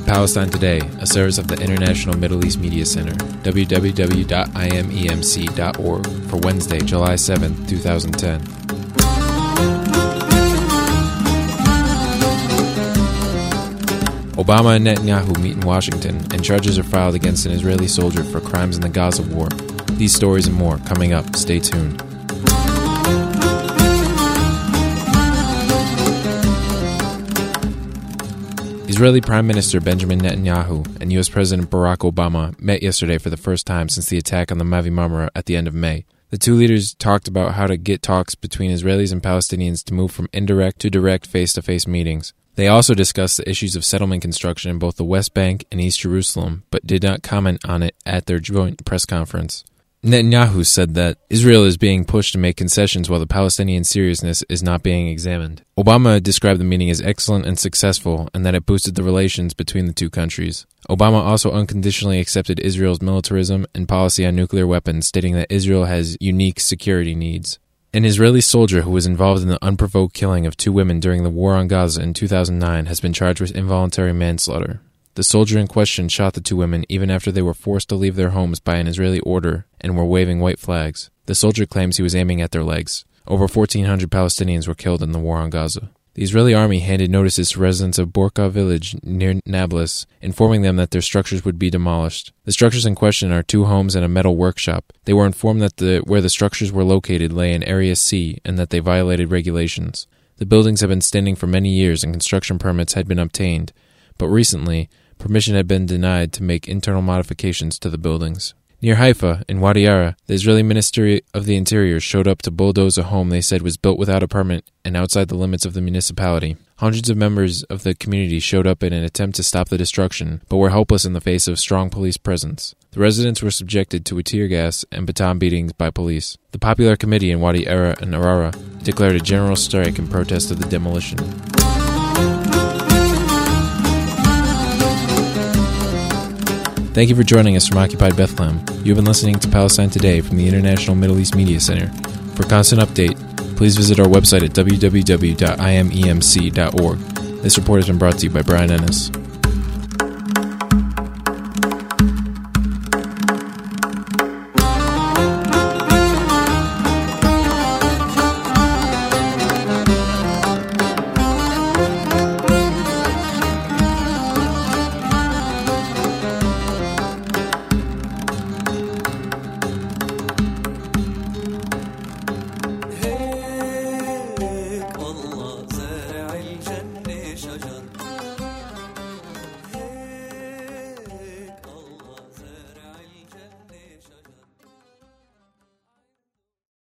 Palestine Today, a service of the International Middle East Media Center, www.imemc.org, for Wednesday, July 7, 2010. Obama and Netanyahu meet in Washington, and charges are filed against an Israeli soldier for crimes in the Gaza war. These stories and more coming up. Stay tuned. Israeli Prime Minister Benjamin Netanyahu and U.S. President Barack Obama met yesterday for the first time since the attack on the Mavi Marmara at the end of May. The two leaders talked about how to get talks between Israelis and Palestinians to move from indirect to direct face-to-face meetings. They also discussed the issues of settlement construction in both the West Bank and East Jerusalem, but did not comment on it at their joint press conference. Netanyahu said that Israel is being pushed to make concessions while the Palestinian seriousness is not being examined. Obama described the meeting as excellent and successful, and that it boosted the relations between the two countries. Obama also unconditionally accepted Israel's militarism and policy on nuclear weapons, stating that Israel has unique security needs. An Israeli soldier who was involved in the unprovoked killing of two women during the war on Gaza in 2009 has been charged with involuntary manslaughter. The soldier in question shot the two women even after they were forced to leave their homes by an Israeli order and were waving white flags. The soldier claims he was aiming at their legs. Over 1,400 Palestinians were killed in the war on Gaza. The Israeli army handed notices to residents of Borka village near Nablus, informing them that their structures would be demolished. The structures in question are two homes and a metal workshop. They were informed that where the structures were located lay in Area C and that they violated regulations. The buildings have been standing for many years and construction permits had been obtained, but recently, permission had been denied to make internal modifications to the buildings. Near Haifa, in Wadi Ara, the Israeli Ministry of the Interior showed up to bulldoze a home they said was built without a permit and outside the limits of the municipality. Hundreds of members of the community showed up in an attempt to stop the destruction, but were helpless in the face of strong police presence. The residents were subjected to tear gas and baton beatings by police. The Popular Committee in Wadi Ara and Arara declared a general strike in protest of the demolition. Thank you for joining us from Occupied Bethlehem. You have been listening to Palestine Today from the International Middle East Media Center. For constant update, please visit our website at www.imemc.org. This report has been brought to you by Brian Ennis.